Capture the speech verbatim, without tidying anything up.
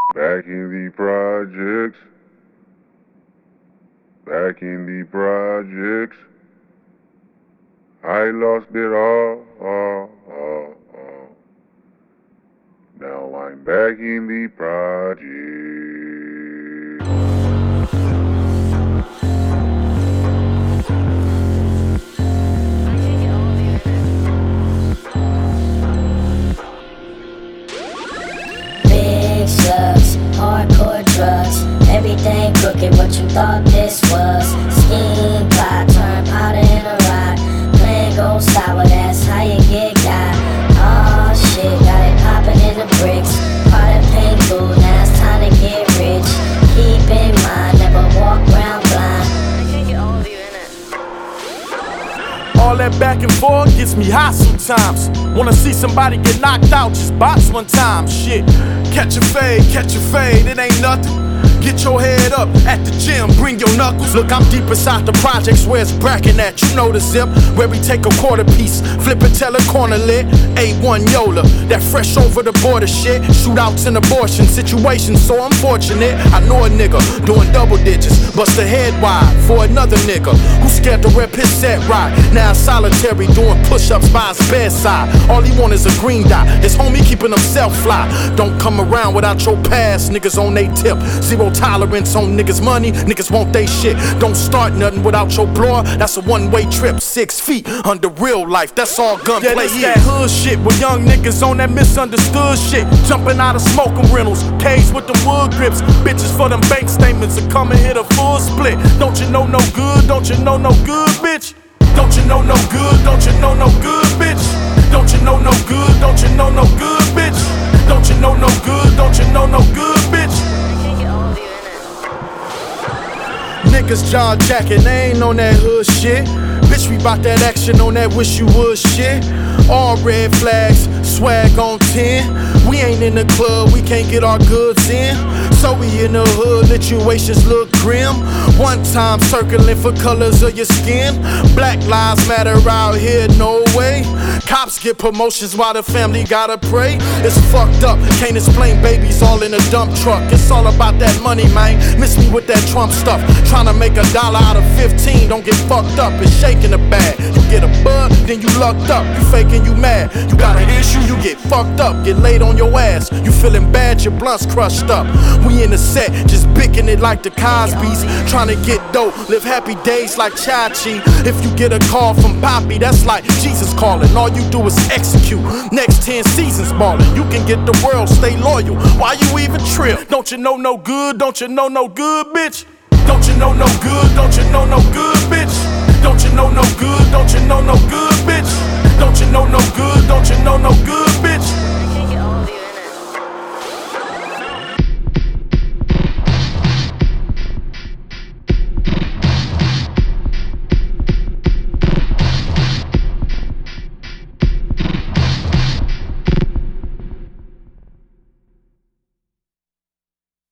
Back in the projects, back in the projects, I lost it all, all, all, all. Now I'm back in the projects. Big slugs, hardcore drugs, everything crooked, what you thought this was. Scheme, plot, turn powder in a rock. Plan goes sour, that's how you get got. Aw shit, got it poppin' in the bricks. Part of pain food, now it's time to get rich. Keep in mind, never walk round blind. I can't get all of you in it. All that back and forth gets me hot sometimes. Wanna see somebody get knocked out, just box one time. Shit, catch a fade, catch a fade, it ain't nothing. Get your head up at the gym, bring your knuckles. Look, I'm deep inside the projects where it's brackin' at. You know the zip, where we take a quarter piece, flip it, tell a corner lit. A one Yola, that fresh over the border shit. Shootouts and abortion situations, so unfortunate. I know a nigga doing double digits, bust a head wide for another nigga who scared to rep his set right. Now solitary doing push-ups by his bedside. All he want is a green dot, his homie keeping himself fly. Don't come around without your past, niggas on they tip. Zero tolerance on niggas' money, niggas want they shit. Don't start nothing without your blower, that's a one-way trip. Six feet under real life, that's all gunplay. Yeah, this that hood shit with young niggas on that misunderstood shit. Jumping out of smoking rentals, cage with the wood grips. Bitches for them bank statements and come and hit a full split. Don't you know no good, don't you know no good, bitch? Don't you know no good, don't you know no good, bitch? Don't you know no good, don't you know no good, bitch? Don't you know no good, don't you know no good, bitch? Niggas John Jackin', they ain't on that hood shit. Bitch, we bout that action on that wish you would shit. All red flags, swag on ten. We ain't in the club, we can't get our goods in. So we in the hood, situations look grim. One time circling for colors of your skin. Black lives matter out here, no way. Cops get promotions while the family gotta pray. It's fucked up, can't explain babies all in a dump truck. It's all about that money, man. Miss me with that Trump stuff. Tryna make a dollar out of fifteen, don't get fucked up. It's shaking the bag. You get a bud, then you lucked up. You faking, you mad. You got an issue, you get fucked up. Get laid on your ass. You feeling bad, your blunt's crushed up. We in the set, just bicking it like the Cosby's. Tryna get dope, live happy days like Chachi. If you get a call from Poppy, that's like Jesus calling. All you do is execute. Next ten seasons ballin'. You can get the world, stay loyal. Why you even trip? Don't you know no good? Don't you know no good, bitch? Don't you know no good? Don't you know no good, bitch? Don't you know no good? Don't you know no good, bitch? Don't you know no good? Don't you know no good,